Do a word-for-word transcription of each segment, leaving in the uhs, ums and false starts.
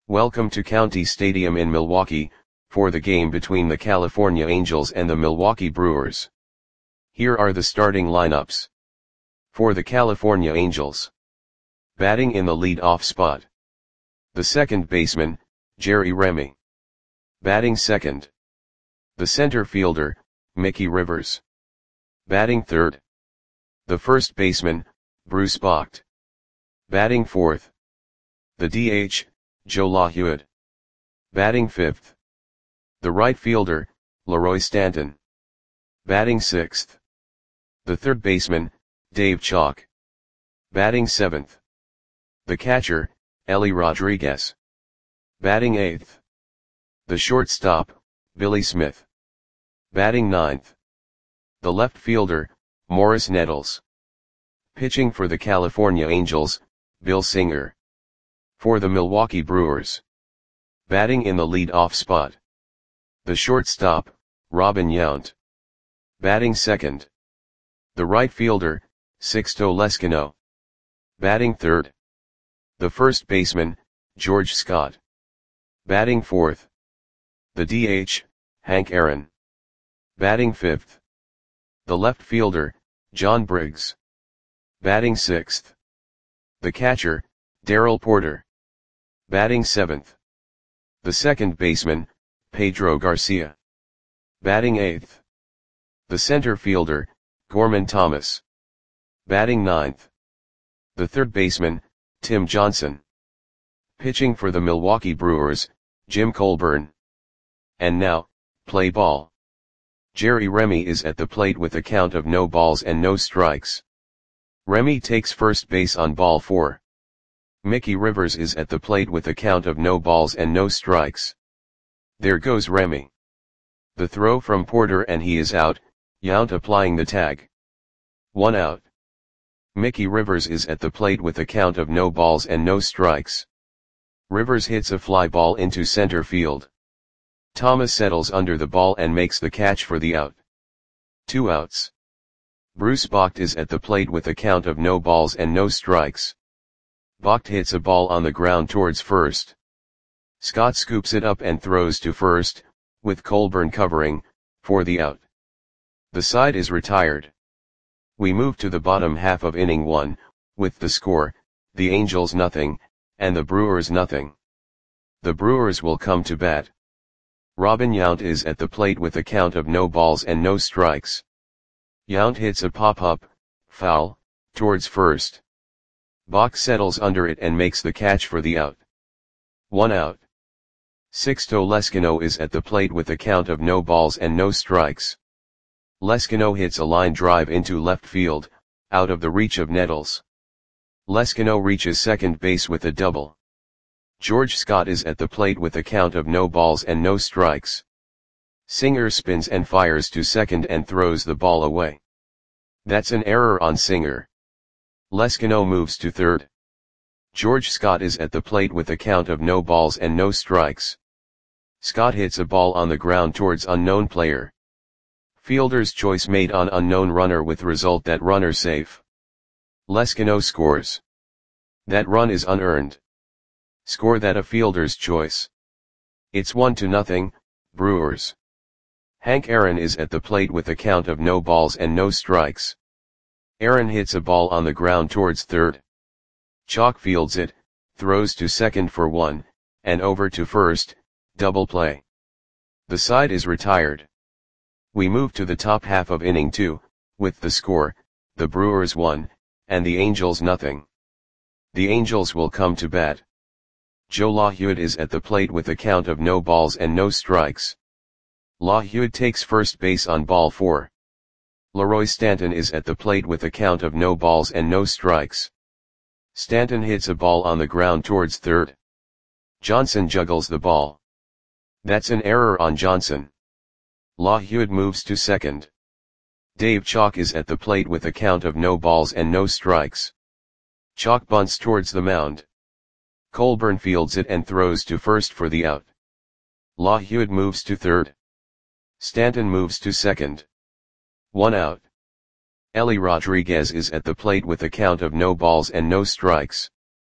Welcome to County Stadium in Milwaukee, for the game between the California Angels and the Milwaukee Brewers. Here are the starting lineups. For the California Angels. Batting in the lead-off spot. The second baseman, Jerry Remy. Batting second. The center fielder, Mickey Rivers. Batting third. The first baseman, Bruce Bocht. Batting fourth. The D H, Joe LaHuyd. Batting fifth. The right fielder, Leroy Stanton. Batting sixth. The third baseman, Dave Chalk. Batting seventh. The catcher, Ellie Rodriguez. Batting eighth. The shortstop, Billy Smith. Batting ninth. The left fielder, Morris Nettles. Pitching for the California Angels, Bill Singer. For the Milwaukee Brewers. Batting in the lead-off spot. The shortstop, Robin Yount. Batting second. The right fielder, Sixto Leskino. Batting third. The first baseman, George Scott. Batting fourth. The D H, Hank Aaron. Batting fifth. The left fielder, John Briggs. Batting sixth. The catcher, Darrell Porter. Batting seventh. The second baseman, Pedro Garcia. Batting eighth. The center fielder, Gorman Thomas. Batting ninth. The third baseman, Tim Johnson. Pitching for the Milwaukee Brewers, Jim Colburn. And now, play ball. Jerry Remy is at the plate with a count of no balls and no strikes. Remy takes first base on ball four. Mickey Rivers is at the plate with a count of no balls and no strikes. There goes Remy. The throw from Porter and he is out, Yount applying the tag. One out. Mickey Rivers is at the plate with a count of no balls and no strikes. Rivers hits a fly ball into center field. Thomas settles under the ball and makes the catch for the out. Two outs. Bruce Bocht is at the plate with a count of no balls and no strikes. Bocht hits a ball on the ground towards first. Scott scoops it up and throws to first, with Colburn covering, for the out. The side is retired. We move to the bottom half of inning one, with the score, the Angels nothing, and the Brewers nothing. The Brewers will come to bat. Robin Yount is at the plate with a count of no balls and no strikes. Yount hits a pop-up, foul, towards first. Bocht settles under it and makes the catch for the out. One out. Sixto Leskino is at the plate with a count of no balls and no strikes. Leskino hits a line drive into left field, out of the reach of Nettles. Leskino reaches second base with a double. George Scott is at the plate with a count of no balls and no strikes. Singer spins and fires to second and throws the ball away. That's an error on Singer. Leskino moves to third. George Scott is at the plate with a count of no balls and no strikes. Scott hits a ball on the ground towards unknown player. Fielder's choice made on unknown runner with result that runner safe. Leskino scores. That run is unearned. Score that a fielder's choice. It's one to nothing, Brewers. Hank Aaron is at the plate with a count of no balls and no strikes. Aaron hits a ball on the ground towards third. Chalk fields it, throws to second for one, and over to first, double play. The side is retired. We move to the top half of inning two, with the score, the Brewers one, and the Angels nothing. The Angels will come to bat. Joe LaHuyd is at the plate with a count of no balls and no strikes. LaHuyd takes first base on ball four. Leroy Stanton is at the plate with a count of no balls and no strikes. Stanton hits a ball on the ground towards third. Johnson juggles the ball. That's an error on Johnson. LaHuyd moves to second. Dave Chalk is at the plate with a count of no balls and no strikes. Chalk bunts towards the mound. Colburn fields it and throws to first for the out. LaHuyd moves to third. Stanton moves to second. One out. Ellie Rodriguez is at the plate with a count of no balls and no strikes.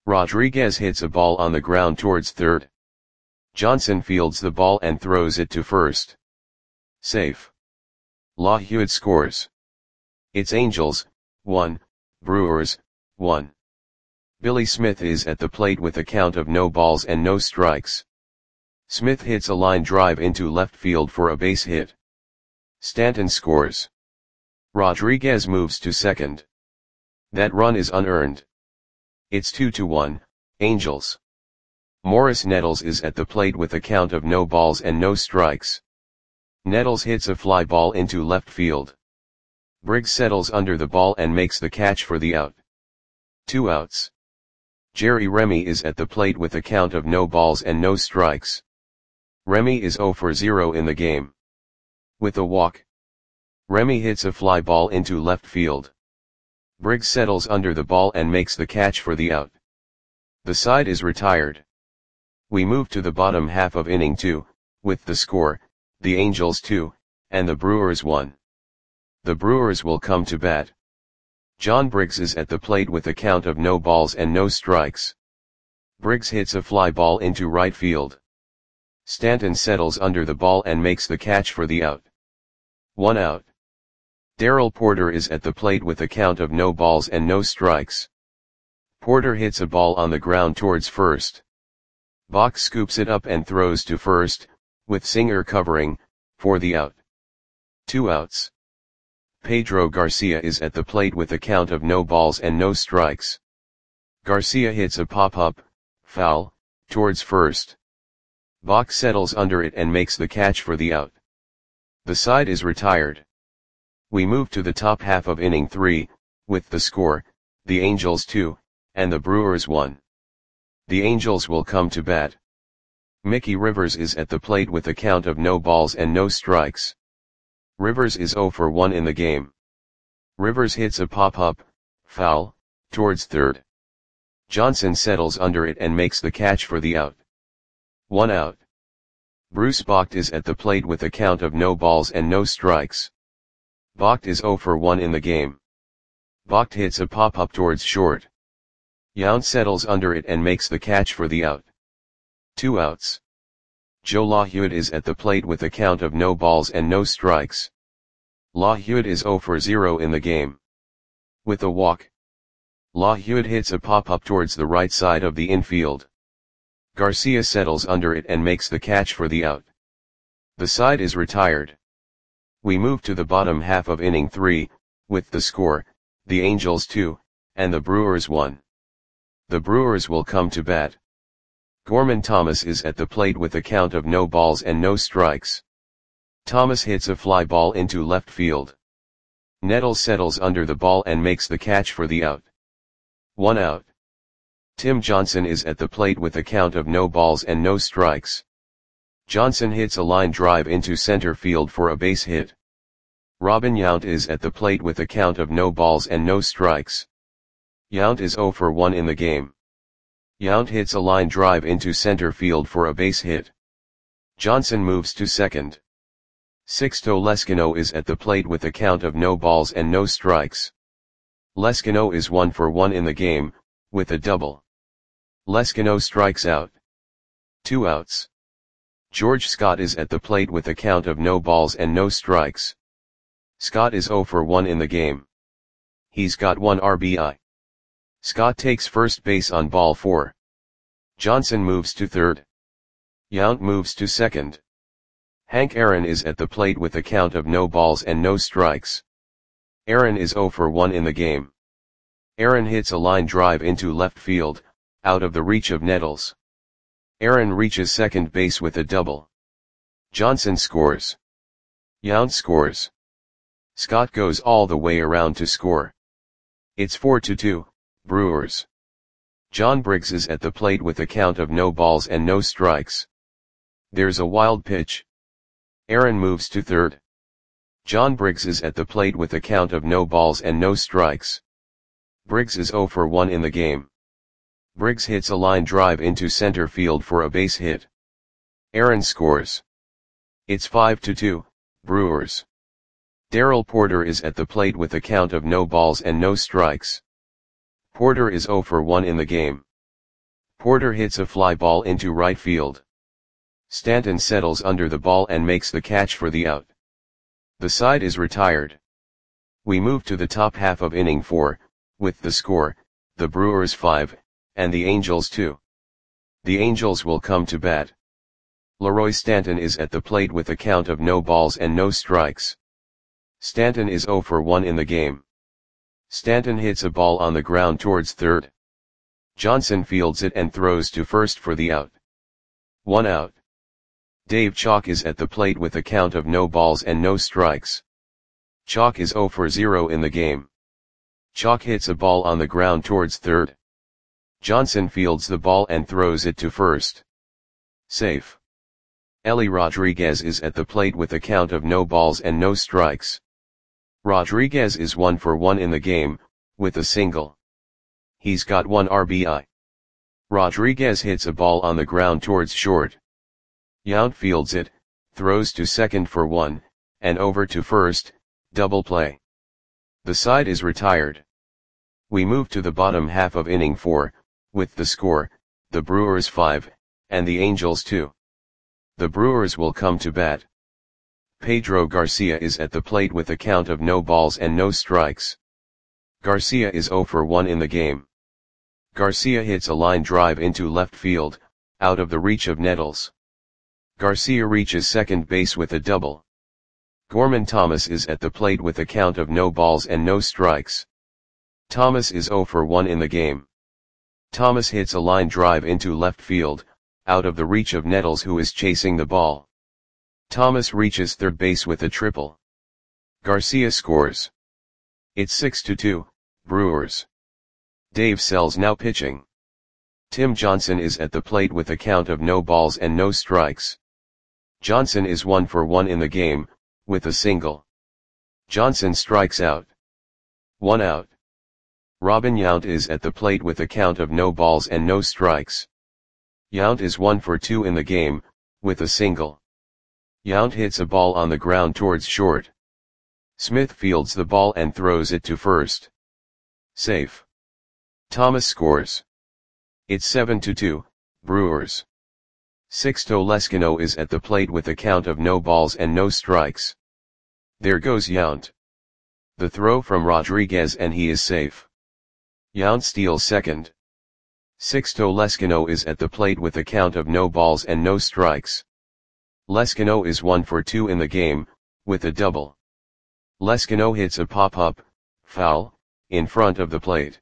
Rodriguez hits a ball on the ground towards third. Johnson fields the ball and throws it to first. Safe. LaHude scores. It's Angels, one, Brewers, one. Billy Smith is at the plate with a count of no balls and no strikes. Smith hits a line drive into left field for a base hit. Stanton scores. Rodriguez moves to second. That run is unearned. It's two to one, Angels. Morris Nettles is at the plate with a count of no balls and no strikes. Nettles hits a fly ball into left field. Briggs settles under the ball and makes the catch for the out. Two outs. Jerry Remy is at the plate with a count of no balls and no strikes. Remy is zero for zero in the game. With a walk. Remy hits a fly ball into left field. Briggs settles under the ball and makes the catch for the out. The side is retired. We move to the bottom half of inning two, with the score, the Angels two, and the Brewers one. The Brewers will come to bat. John Briggs is at the plate with a count of no balls and no strikes. Briggs hits a fly ball into right field. Stanton settles under the ball and makes the catch for the out. One out. Darrell Porter is at the plate with a count of no balls and no strikes. Porter hits a ball on the ground towards first. Bach scoops it up and throws to first, with Singer covering, for the out. Two outs. Pedro Garcia is at the plate with a count of no balls and no strikes. Garcia hits a pop-up, foul, towards first. Bach settles under it and makes the catch for the out. The side is retired. We move to the top half of inning three, with the score, the Angels two, and the Brewers one. The Angels will come to bat. Mickey Rivers is at the plate with a count of no balls and no strikes. Rivers is zero for one in the game. Rivers hits a pop-up, foul, towards third. Johnson settles under it and makes the catch for the out. One out. Bruce Bocht is at the plate with a count of no balls and no strikes. Bocht is zero for one in the game. Bocht hits a pop-up towards short. Yount settles under it and makes the catch for the out. Two outs. Joe LaHude is at the plate with a count of no balls and no strikes. LaHude is zero for zero in the game. With a walk. LaHude hits a pop-up towards the right side of the infield. Garcia settles under it and makes the catch for the out. The side is retired. We move to the bottom half of inning three, with the score, the Angels two, and the Brewers one. The Brewers will come to bat. Gorman Thomas is at the plate with a count of no balls and no strikes. Thomas hits a fly ball into left field. Nettles settles under the ball and makes the catch for the out. One out. Tim Johnson is at the plate with a count of no balls and no strikes. Johnson hits a line drive into center field for a base hit. Robin Yount is at the plate with a count of no balls and no strikes. Yount is zero for one in the game. Yount hits a line drive into center field for a base hit. Johnson moves to second. Sixto Leskino is at the plate with a count of no balls and no strikes. Leskino is one for one in the game, with a double. Leskino strikes out. Two outs. George Scott is at the plate with a count of no balls and no strikes. Scott is zero for one in the game. He's got one R B I. Scott takes first base on ball four. Johnson moves to third. Yount moves to second. Hank Aaron is at the plate with a count of no balls and no strikes. Aaron is zero for one in the game. Aaron hits a line drive into left field, out of the reach of Nettles. Aaron reaches second base with a double. Johnson scores. Yount scores. Scott goes all the way around to score. It's four to two, Brewers. John Briggs is at the plate with a count of no balls and no strikes. There's a wild pitch. Aaron moves to third. John Briggs is at the plate with a count of no balls and no strikes. Briggs is zero for one in the game. Briggs hits a line drive into center field for a base hit. Aaron scores. It's five to two, Brewers. Darrell Porter is at the plate with a count of no balls and no strikes. Porter is zero for one in the game. Porter hits a fly ball into right field. Stanton settles under the ball and makes the catch for the out. The side is retired. We move to the top half of inning four, with the score, the Brewers five, and the Angels two. The Angels will come to bat. Leroy Stanton is at the plate with a count of no balls and no strikes. Stanton is oh for one in the game. Stanton hits a ball on the ground towards third. Johnson fields it and throws to first for the out. One out. Dave Chalk is at the plate with a count of no balls and no strikes. Chalk is oh for zero in the game. Chalk hits a ball on the ground towards third. Johnson fields the ball and throws it to first. Safe. Ellie Rodriguez is at the plate with a count of no balls and no strikes. Rodriguez is one for one in the game, with a single. He's got one R B I. Rodriguez hits a ball on the ground towards short. Yount fields it, throws to second for one, and over to first, double play. The side is retired. We move to the bottom half of inning four, with the score, the Brewers five, and the Angels two. The Brewers will come to bat. Pedro Garcia is at the plate with a count of no balls and no strikes. Garcia is oh for one in the game. Garcia hits a line drive into left field, out of the reach of Nettles. Garcia reaches second base with a double. Gorman Thomas is at the plate with a count of no balls and no strikes. Thomas is oh for one in the game. Thomas hits a line drive into left field, out of the reach of Nettles, who is chasing the ball. Thomas reaches third base with a triple. Garcia scores. It's six to two, Brewers. Dave Sells now pitching. Tim Johnson is at the plate with a count of no balls and no strikes. Johnson is one for one in the game, with a single. Johnson strikes out. One out. Robin Yount is at the plate with a count of no balls and no strikes. Yount is one for two in the game, with a single. Yount hits a ball on the ground towards short. Smith fields the ball and throws it to first. Safe. Thomas scores. It's seven to two, Brewers. Sixto Leskino is at the plate with a count of no balls and no strikes. There goes Yount. The throw from Rodriguez and he is safe. Yount steals second. Sixto Leskino is at the plate with a count of no balls and no strikes. Leskino is one for two in the game, with a double. Leskino hits a pop-up, foul, in front of the plate.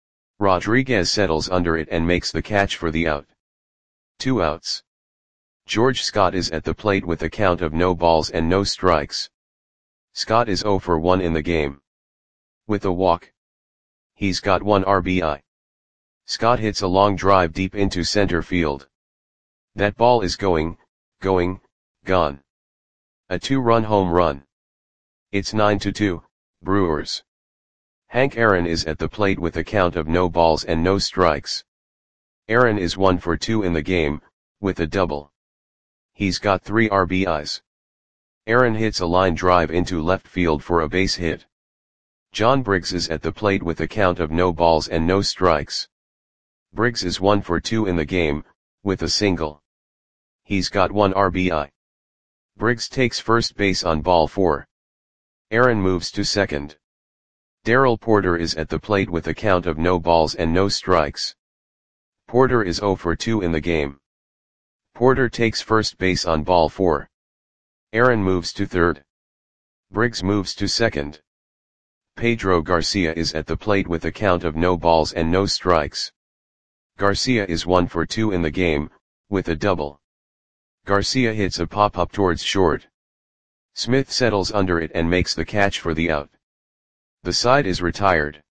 Rodriguez settles under it and makes the catch for the out. Two outs. George Scott is at the plate with a count of no balls and no strikes. Scott is oh for one in the game. With a walk. He's got one R B I. Scott hits a long drive deep into center field. That ball is going, going, gone. A two-run home run. It's nine to two, Brewers. Hank Aaron is at the plate with a count of no balls and no strikes. Aaron is one for two in the game, with a double. He's got three R B Is. Aaron hits a line drive into left field for a base hit. John Briggs is at the plate with a count of no balls and no strikes. Briggs is one for two in the game, with a single. He's got one R B I. Briggs takes first base on ball four. Aaron moves to second. Darrell Porter is at the plate with a count of no balls and no strikes. Porter is oh for two in the game. Porter takes first base on ball four. Aaron moves to third. Briggs moves to second. Pedro Garcia is at the plate with a count of no balls and no strikes. Garcia is one for two in the game, with a double. Garcia hits a pop-up towards short. Smith settles under it and makes the catch for the out. The side is retired.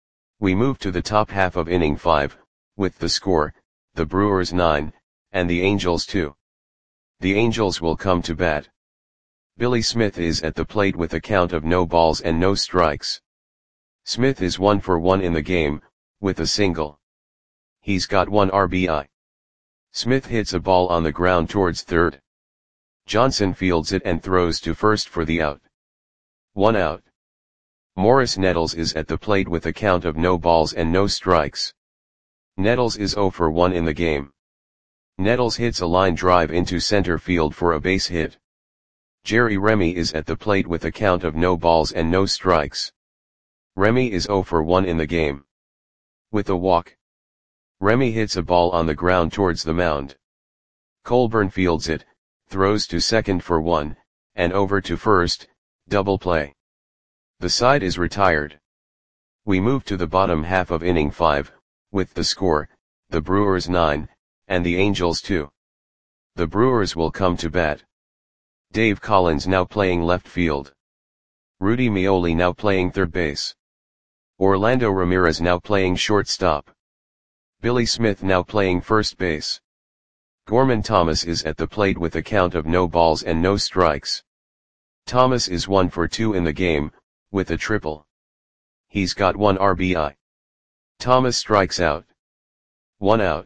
We move to the top half of inning five, with the score, the Brewers nine, and the Angels two. The Angels will come to bat. Billy Smith is at the plate with a count of no balls and no strikes. Smith is one for one in the game, with a single. He's got one R B I. Smith hits a ball on the ground towards third. Johnson fields it and throws to first for the out. One out. Morris Nettles is at the plate with a count of no balls and no strikes. Nettles is zero for one in the game. Nettles hits a line drive into center field for a base hit. Jerry Remy is at the plate with a count of no balls and no strikes. Remy is zero for one in the game. With a walk. Remy hits a ball on the ground towards the mound. Colburn fields it, throws to second for one, and over to first, double play. The side is retired. We move to the bottom half of inning five, with the score, the Brewers nine, and the Angels two. The Brewers will come to bat. Dave Collins now playing left field. Rudy Meoli now playing third base. Orlando Ramirez now playing shortstop. Billy Smith now playing first base. Gorman Thomas is at the plate with a count of no balls and no strikes. Thomas is one for two in the game, with a triple. He's got one R B I. Thomas strikes out. One out.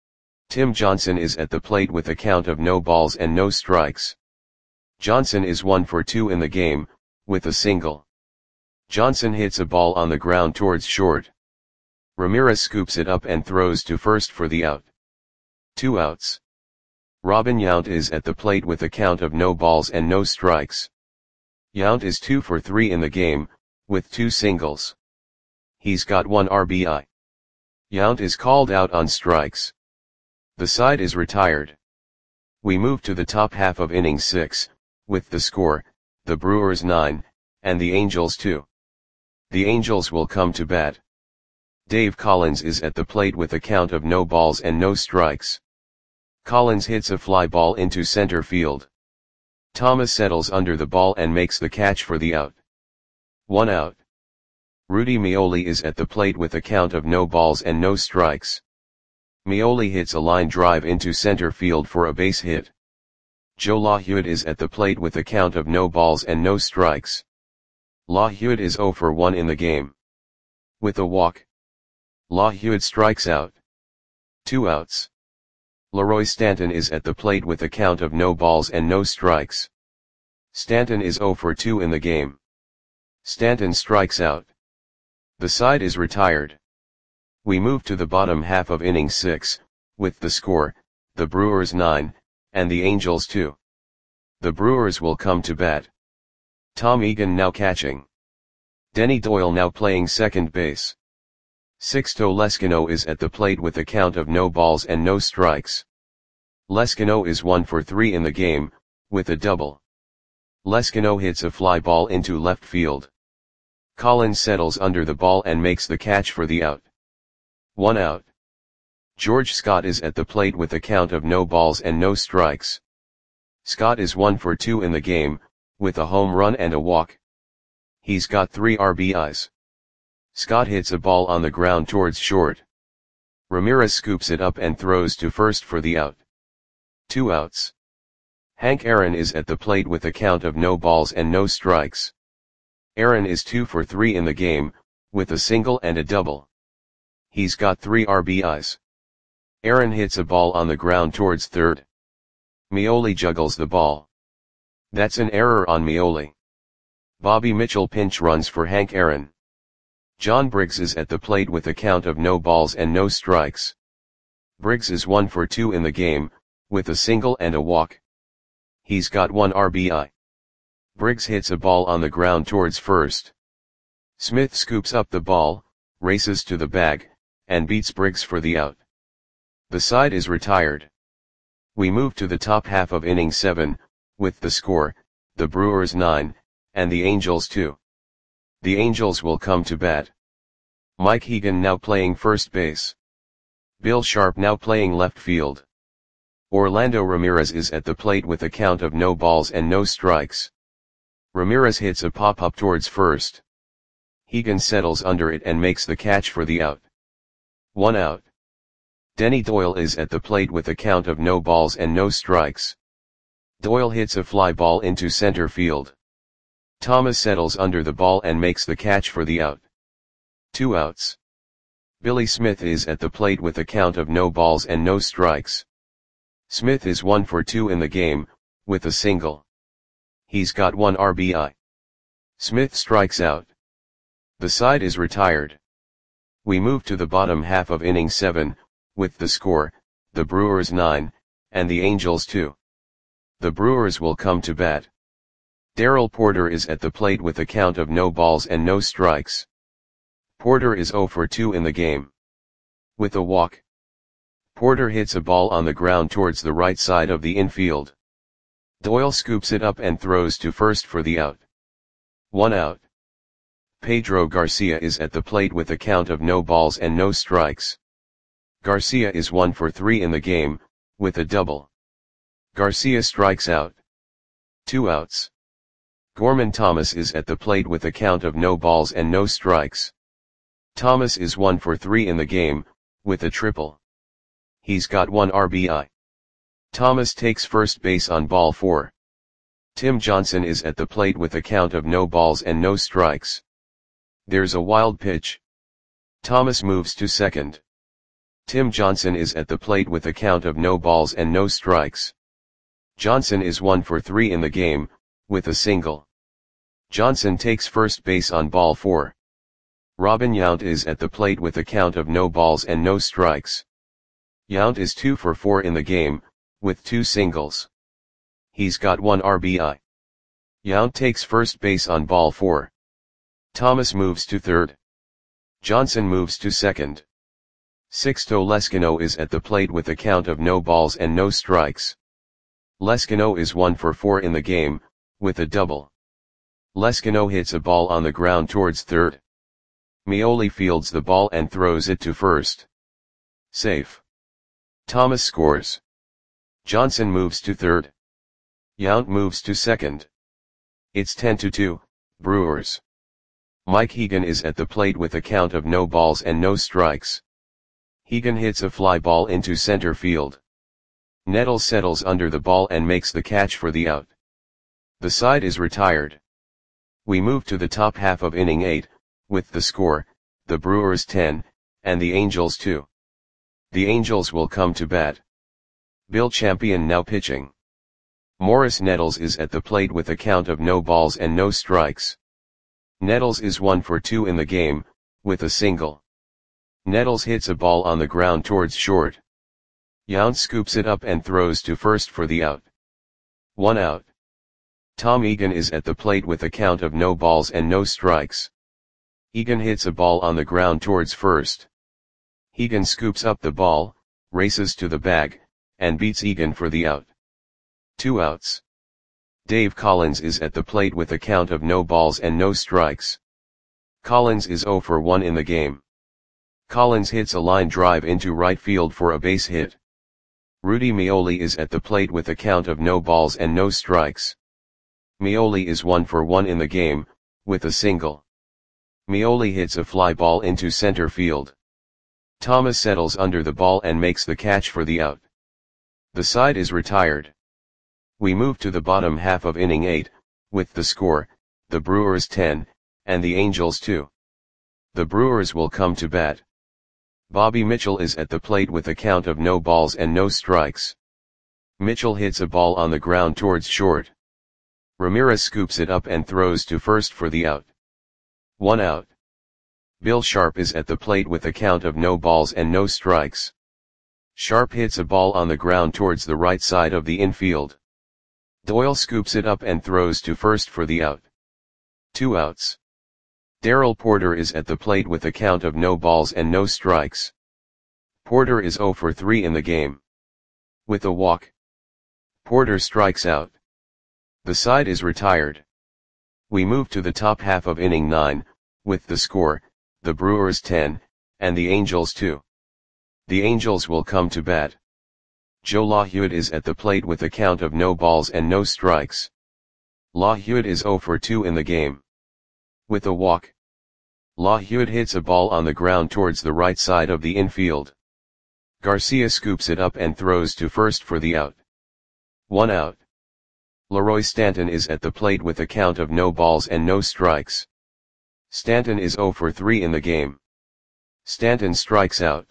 Tim Johnson is at the plate with a count of no balls and no strikes. Johnson is one for two in the game, with a single. Johnson hits a ball on the ground towards short. Ramirez scoops it up and throws to first for the out. Two outs. Robin Yount is at the plate with a count of no balls and no strikes. Yount is two for three in the game, with two singles. He's got one R B I. Yount is called out on strikes. The side is retired. We move to the top half of inning six, with the score, the Brewers nine, and the Angels two. The Angels will come to bat. Dave Collins is at the plate with a count of no balls and no strikes. Collins hits a fly ball into center field. Thomas settles under the ball and makes the catch for the out. One out. Rudy Meoli is at the plate with a count of no balls and no strikes. Meoli hits a line drive into center field for a base hit. Joe LaHewitt is at the plate with a count of no balls and no strikes. LaHewitt is zero for one in the game. With a walk. LaHewitt strikes out. Two outs. Leroy Stanton is at the plate with a count of no balls and no strikes. Stanton is zero for two in the game. Stanton strikes out. The side is retired. We move to the bottom half of inning six, with the score, the Brewers nine, and the Angels two. The Brewers will come to bat. Tom Egan now catching. Denny Doyle now playing second base. Sixto Leskino is at the plate with a count of no balls and no strikes. Leskino is one for three in the game, with a double. Leskino hits a fly ball into left field. Collins settles under the ball and makes the catch for the out. One out. George Scott is at the plate with a count of no balls and no strikes. Scott is one for two in the game, with a home run and a walk. He's got three R B Is. Scott hits a ball on the ground towards short. Ramirez scoops it up and throws to first for the out. Two outs. Hank Aaron is at the plate with a count of no balls and no strikes. Aaron is two for three in the game, with a single and a double. He's got three R B Is. Aaron hits a ball on the ground towards third. Meoli juggles the ball. That's an error on Meoli. Bobby Mitchell pinch runs for Hank Aaron. John Briggs is at the plate with a count of no balls and no strikes. Briggs is one for two in the game, with a single and a walk. He's got one R B I. Briggs hits a ball on the ground towards first. Smith scoops up the ball, races to the bag, and beats Briggs for the out. The side is retired. We move to the top half of inning seven, with the score, the Brewers nine, and the Angels two. The Angels will come to bat. Mike Hegan now playing first base. Bill Sharp now playing left field. Orlando Ramirez is at the plate with a count of no balls and no strikes. Ramirez hits a pop-up towards first. Hegan settles under it and makes the catch for the out. One out. Denny Doyle is at the plate with a count of no balls and no strikes. Doyle hits a fly ball into center field. Thomas settles under the ball and makes the catch for the out. Two outs. Billy Smith is at the plate with a count of no balls and no strikes. Smith is one for two in the game, with a single. He's got one R B I. Smith strikes out. The side is retired. We move to the bottom half of inning seven, with the score, the Brewers nine, and the Angels two. The Brewers will come to bat. Darrell Porter is at the plate with a count of no balls and no strikes. Porter is oh for two in the game. With a walk, Porter hits a ball on the ground towards the right side of the infield. Doyle scoops it up and throws to first for the out. One out. Pedro Garcia is at the plate with a count of no balls and no strikes. Garcia is one for three in the game, with a double. Garcia strikes out. Two outs. Gorman Thomas is at the plate with a count of no balls and no strikes. Thomas is one for three in the game, with a triple. He's got one R B I. Thomas takes first base on ball four. Tim Johnson is at the plate with a count of no balls and no strikes. There's a wild pitch. Thomas moves to second. Tim Johnson is at the plate with a count of no balls and no strikes. Johnson is one for three in the game, with a single. Johnson takes first base on ball four. Robin Yount is at the plate with a count of no balls and no strikes. Yount is two for four in the game, with two singles. He's got one R B I. Yount takes first base on ball four. Thomas moves to third. Johnson moves to second. Sixto Leskino is at the plate with a count of no balls and no strikes. Leskino is one for four in the game, with a double. Leskino hits a ball on the ground towards third. Meoli fields the ball and throws it to first. Safe. Thomas scores. Johnson moves to third. Yount moves to second. It's ten to two, Brewers. Mike Hegan is at the plate with a count of no balls and no strikes. Hegan hits a fly ball into center field. Nettles settles under the ball and makes the catch for the out. The side is retired. We move to the top half of inning eight, with the score, the Brewers ten, and the Angels two. The Angels will come to bat. Bill Champion now pitching. Morris Nettles is at the plate with a count of no balls and no strikes. Nettles is one for two in the game, with a single. Nettles hits a ball on the ground towards short. Yount scoops it up and throws to first for the out. One out. Tom Egan is at the plate with a count of no balls and no strikes. Egan hits a ball on the ground towards first. Egan scoops up the ball, races to the bag, and beats Egan for the out. Two outs. Dave Collins is at the plate with a count of no balls and no strikes. Collins is oh for one in the game. Collins hits a line drive into right field for a base hit. Rudy Meoli is at the plate with a count of no balls and no strikes. Meoli is one for one in the game, with a single. Meoli hits a fly ball into center field. Thomas settles under the ball and makes the catch for the out. The side is retired. We move to the bottom half of inning eight, with the score, the Brewers ten, and the Angels two. The Brewers will come to bat. Bobby Mitchell is at the plate with a count of no balls and no strikes. Mitchell hits a ball on the ground towards short. Ramirez scoops it up and throws to first for the out. One out. Bill Sharp is at the plate with a count of no balls and no strikes. Sharp hits a ball on the ground towards the right side of the infield. Doyle scoops it up and throws to first for the out. Two outs. Darrell Porter is at the plate with a count of no balls and no strikes. Porter is oh for three in the game. With a walk, Porter strikes out. The side is retired. We move to the top half of inning nine, with the score, the Brewers ten, and the Angels two. The Angels will come to bat. Joe LaHewitt is at the plate with a count of no balls and no strikes. LaHewitt is oh for two in the game. With a walk, LaHewitt hits a ball on the ground towards the right side of the infield. Garcia scoops it up and throws to first for the out. One out. Leroy Stanton is at the plate with a count of no balls and no strikes. Stanton is oh for three in the game. Stanton strikes out.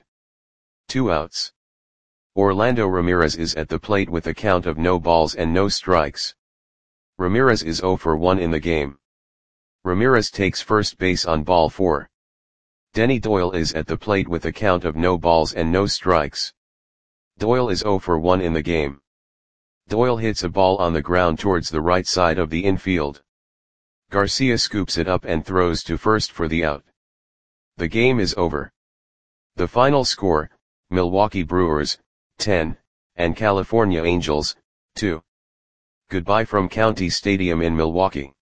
Two outs. Orlando Ramirez is at the plate with a count of no balls and no strikes. Ramirez is oh for one in the game. Ramirez takes first base on ball four. Denny Doyle is at the plate with a count of no balls and no strikes. Doyle is zero for one in the game. Doyle hits a ball on the ground towards the right side of the infield. Garcia scoops it up and throws to first for the out. The game is over. The final score, Milwaukee Brewers, ten, and California Angels, two. Goodbye from County Stadium in Milwaukee.